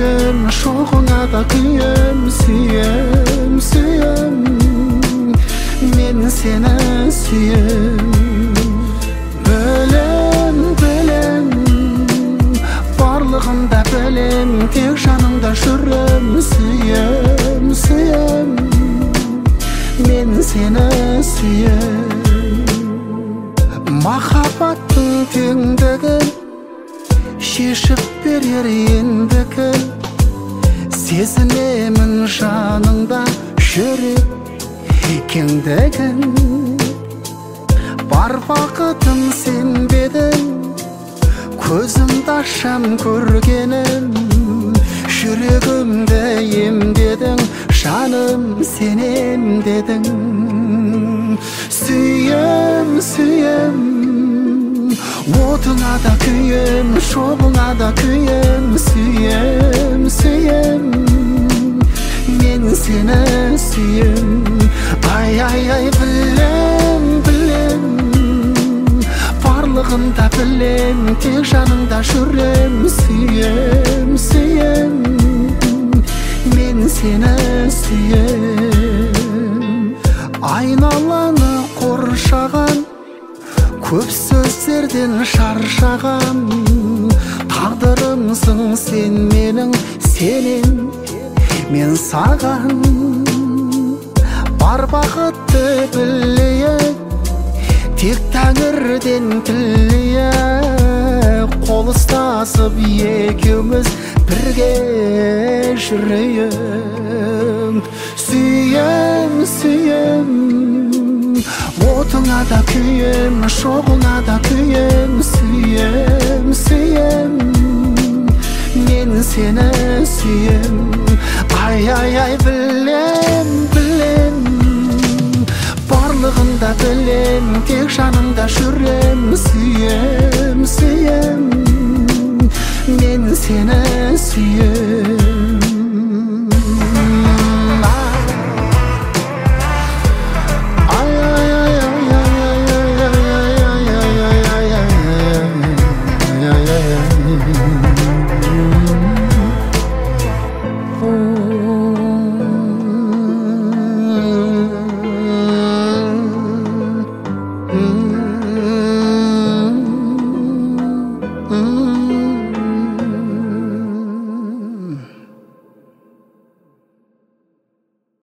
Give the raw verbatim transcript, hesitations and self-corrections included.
kүйем, шоғыңа да күйем, сүйем, сүйем, мен сені сүйем. Білем, білем, барлығында білем, тек жаныңда жүрем, сүйем, сүйем, мен сені сүйем. Махаббаттың теңдігін шешіп берер ендігі, сезінемін жаныңда жүрек кеңдігін. Бар бақытым сен бедің, көзімді ашам көргенім, жүрегімді емдедің, жаным сенем дедің. Сүйем, сүйем, отыңа да күйем, шоғыңа да күйем, сүйем, сүйем, мен сені сүйем. Ай, ай, ай, білем, білем, барлығында білем, тек жаныңда жүрем, сүйем, сүйем, мен сені сүйем. Айналаны қоршаған көп сөздерден шаршаған, тағдырымсың сен менің, сенем мен саған. Бар бақытты білейік, тек тәңірден тілейік, қол ұстасып екеуміз бірге жүрейік. Сүйем, сүйем, отыңа да күйем, шоғыңа да күйем, сүйем, сүйем, мен сені сүйем. Ай, ай, ай, білем, білем, барлығында білем, тек жаныңда жүрем, сүйем, сүйем, мен сені сүйем. Mm-hmm.